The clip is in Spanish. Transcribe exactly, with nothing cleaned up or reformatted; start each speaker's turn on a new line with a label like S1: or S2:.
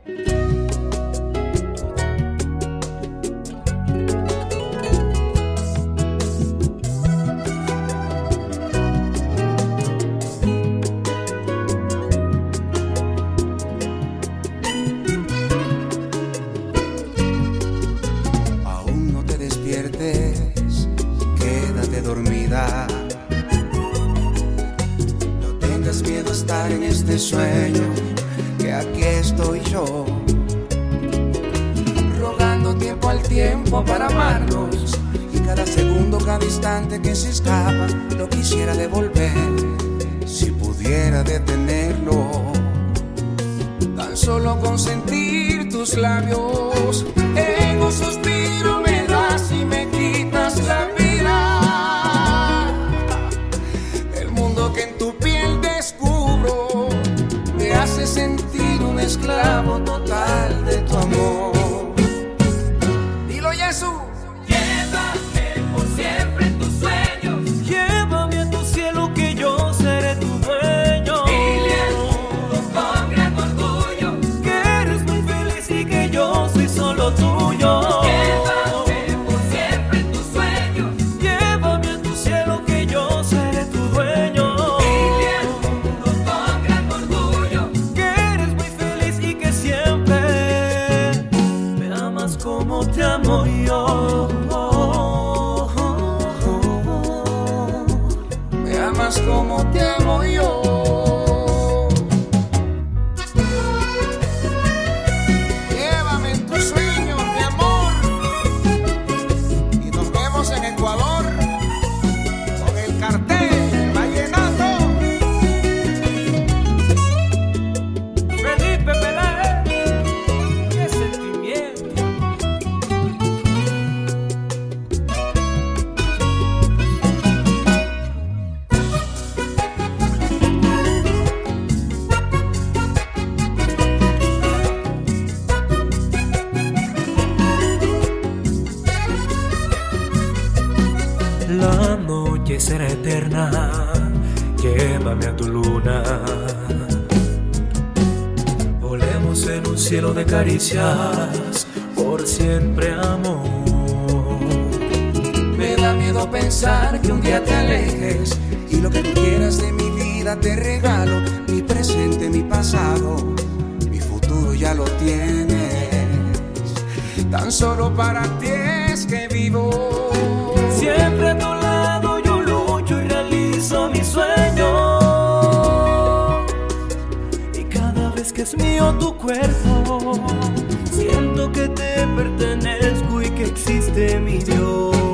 S1: Quédate dormida. No tengas miedo a estar en este sueño, que aquí estoy yo, rogando tiempo al tiempo para amarnos. Y cada segundo, cada instante que se escapa, lo quisiera devolver. Si pudiera detenerlo, tan solo con sentir tus labios en un suspiro me das y me quitas la vida. El mundo que en tu piel descubro me hace sentir un esclavo total de tu amor. Dilo, Jesús.
S2: Llévame por siempre en tus sueños.
S3: Llévame a tu cielo que yo seré tu dueño.
S2: Dile al mundo con gran orgullo
S3: que eres muy feliz y que yo soy solo tuyo.
S2: Llévame por siempre en tus sueños.
S3: Llévame a tu cielo que yo seré tu dueño.
S2: Dile al mundo con gran orgullo
S3: que eres muy feliz y que siempre me amas como te amo yo.
S1: Me amas como te amo yo. Llévame en tus sueños, mi amor, y nos vemos en Ecuador con el cartel Vallenato.
S3: Felipe Peláez, qué sentimiento. La noche será eterna, llévame a tu luna. Volemos en un cielo de caricias, por siempre amor.
S1: Me da miedo pensar que un día te alejes, y lo que tú quieras de mi vida te regalo. Mi presente, mi pasado, mi futuro ya lo tienes. Tan solo para ti es que vivo.
S3: Siempre a tu lado yo lucho y realizo mis sueños. Y cada vez que es mío tu cuerpo, siento que te pertenezco y que existe mi Dios.